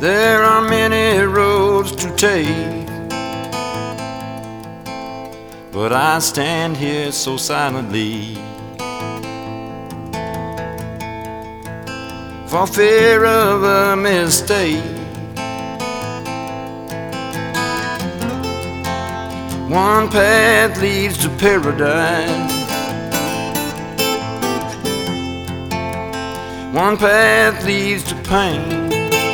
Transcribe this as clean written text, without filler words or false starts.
There are many roads to take, but I stand here so silently for fear of a mistake. One path leads to paradise, one path leads to pain.